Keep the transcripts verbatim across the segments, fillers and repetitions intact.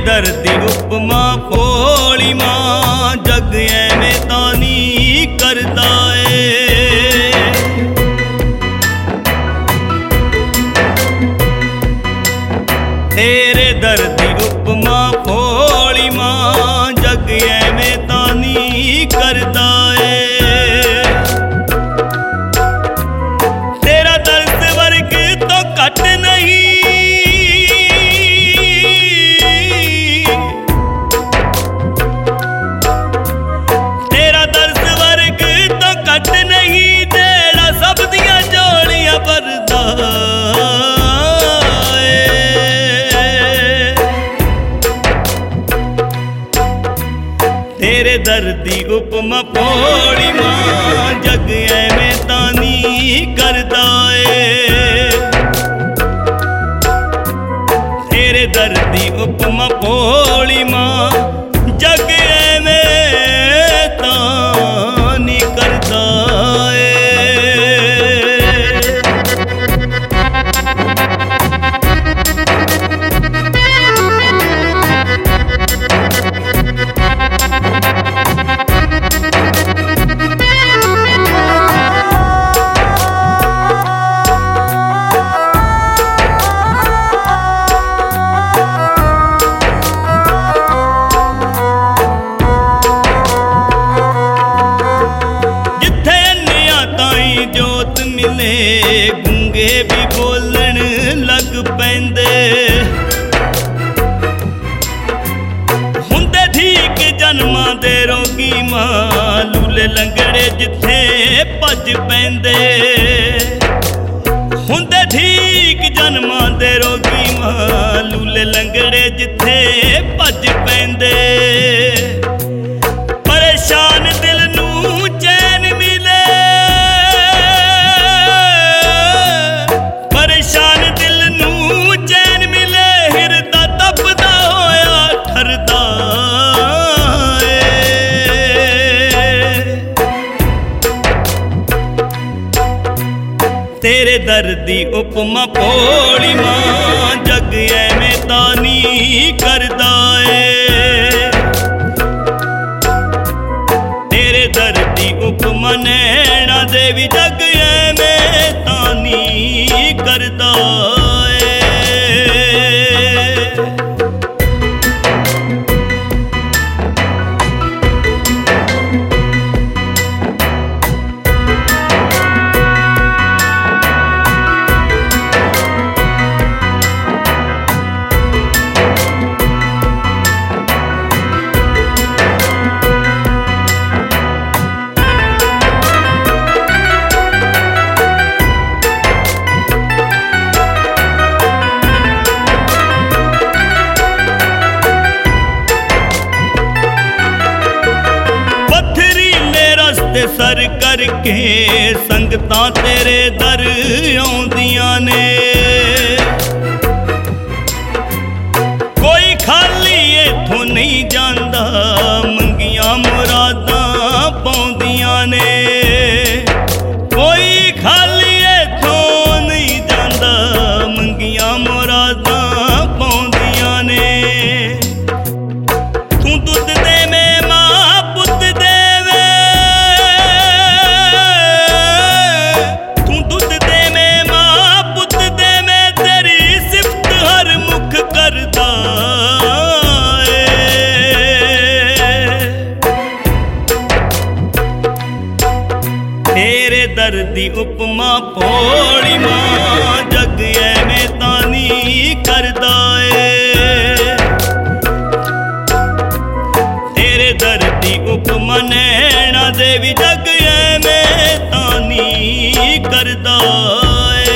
दर्दी उपमा भोली मां जग एवें तानी करदा ए। तेरे दर्दी उपमा भोली मां जग एवें तानी करदा ए। तेरा दर्द वर्ग तो घट नहीं, तेरा दर्द वर्ग तो घट नहीं, तेरा सब दियां जोड़ियां भरदा तेरे दर्दी उपमा भोली मां जग एवें तानी करदा ए। तेरे दर्दी उपमा भोली मां जग एवें तानी करदा ए। जोत मिले गूंगे भी बोलन लग पैंदे, हुंदे ठीक जन्मां दे रोगी मां लूले लंगड़े जिथे भज पैंदे। हुंदे ठीक जन्मां दे रोगी मां लूले लंगड़े जिथे भज पैंदे। परेशान दिल नूं चैन मिले, परेशान दिल नूं चैन मिले, हिरदा तपदा होया ठरदा ए। तेरे दर्दी उपमा भोली मां जग एवें तानी करदा ए। तेरे दर्दी उपमा नैना देवी जग एवें तानी करदा ए। सर करके संगतां तेरे दर आउंदियां ने, कोई खाली इथों नहीं जांदा मंगियां मुरादां पाउंदियां ने। कोई खाली इथों नहीं जांदा मंगियां मुरादां पाउंदियां ने। तू दुध दे में मां पुत देवे, तू दुध दे में मां पुत दे में, तेरी सिफत हर मुख करदा तेरे दर्दी उपमा भोली मां जग एवें तानी करदा ए। तेरे दर्दी उपमा नैना देवी जग एवें तानी करदा ए।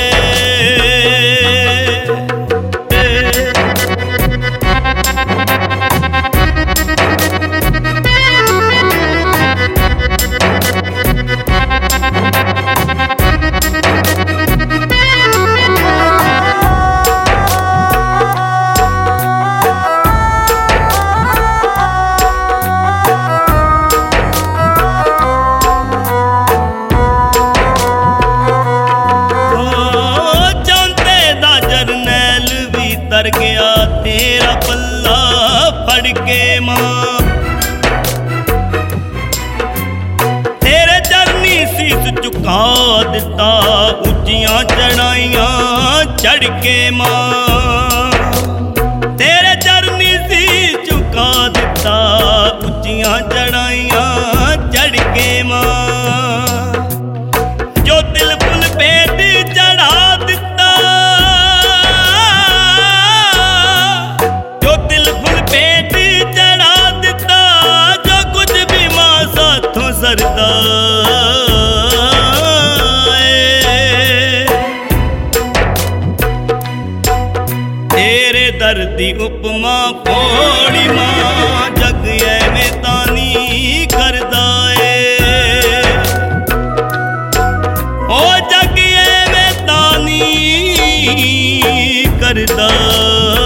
चढ़ाइया चढ़ के मां तेरे चरनी सी झुका दिता उच्चियां चढ़ाइया चढ़ के मां जो दिल फुल पेट चढ़ा दिता जो दिल फुल पेट चढ़ा दिता जो कुछ भी मां साथों सरदा तेरे दर्दी उपमा फोड़ी मां जग में तानी करदा ए ओ जग में तानी करदा।